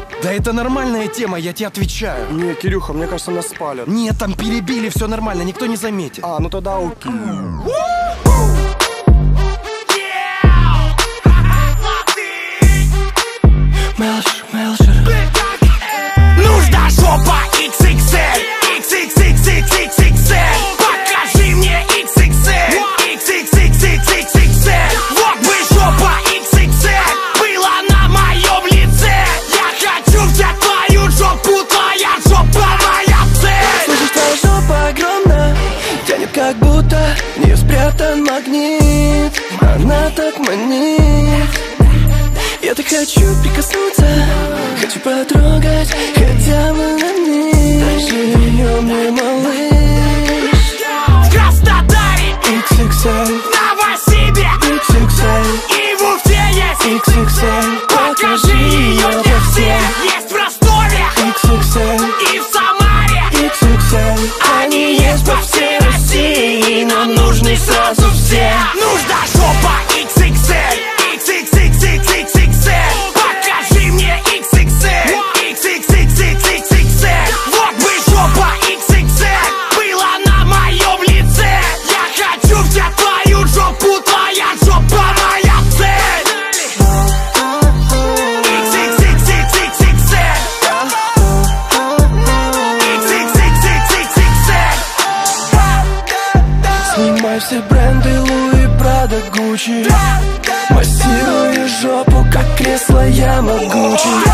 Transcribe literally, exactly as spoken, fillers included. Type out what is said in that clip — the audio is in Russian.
Да это нормальная тема, я тебе отвечаю. Не, Кирюха, мне кажется, нас спалят. Нет, там перебили, все нормально, никто не заметит. А, ну тогда окей. Мелшер, Мелшер. Нужна жопа икс икс эль, икс икс икс икс икс икс эль. Покажи мне икс икс эль, икс икс икс икс икс икс эль. Вот бы жопа икс икс эль была на моем лице. Я хочу взять твою жопу, твоя жопа моя цель. Слышишь, твоя жопа огромна, тянет как будто в нее спрятан магнит. Она так манит. Я так хочу прикоснуться, хочу потрогать хотя бы на миг. Живем мне, малыш. В Краснодаре, икс икс эль, Новосибе, икс икс эль, и в Уфе есть икс икс эль. Покажи ее для всех. Есть в Ростове, икс икс эль, и в Самаре. икс икс эль. Они есть по всей России, нам нужны сразу все. Нужна жопа икс икс эль, икс икс икс икс икс икс эль. Покажи мне икс икс эль, икс икс икс икс икс икс эль. Вот бы жопа икс икс эль была на моем лице. Я хочу взять твою жопу, твоя жопа моя цель. икс икс икс икс икс икс эль, икс икс икс икс икс икс эль. Снимай все бренды Луи, Прада, Гуччи. Массируешь жопу, как кресло, я могучий.